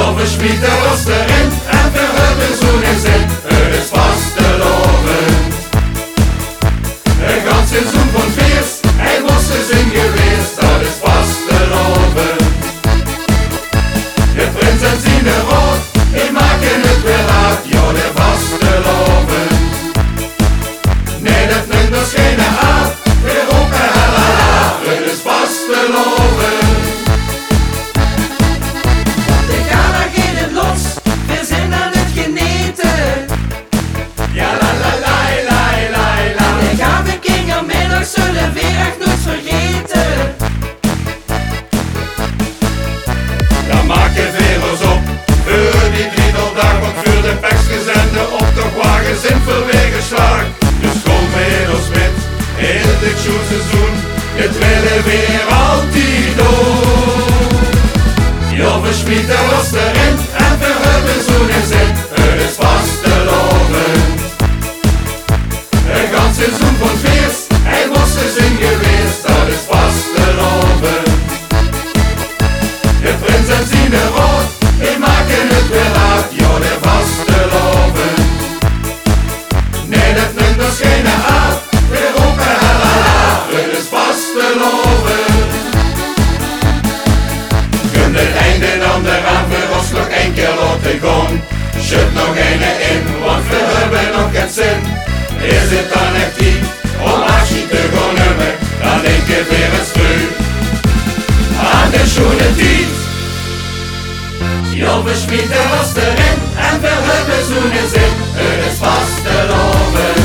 we schmieden was erin en we hebben zo'n zin. Het is vastelovend. Een gans seizoen van feest, hij was er zin geweest, dat is vastelovend. De prins en zijn rood, die maken het weer laat, ja de vastelovend. Nee, dat neemt nog geen haat, we roepen halala, het is vastelovend. Zullen we echt nooit vergeten. Dan maken veers op, voor die driedeldag, want voor de peksters en de optochtwagens in verwegen slag. De schoolmeiders wit, in dit seizoen, dit willen weer altijd doen. Ja, we schmieden was erin en we hebben zo'n zin, het is vastelovend. Een gans seizoen van feest, hij was er zin geweest, dat is vastelovend. De prins en zijn rood, die maken het weer laat, ja de vastelovend. Nee, dat neemt ons geen haat, we roepen halala, het is vastelovend. Kunt het einde dan eraan voor ons nog een keer laten gaan? Schud nog een in, want we hebben nog geen zin. Is het dan echt die om afschiet te gaan nemen, dan denk ik weer eens terug aan de schone tijd. Ja, we schmieden was erin en we hebben zo'n zin, het is vastelovend.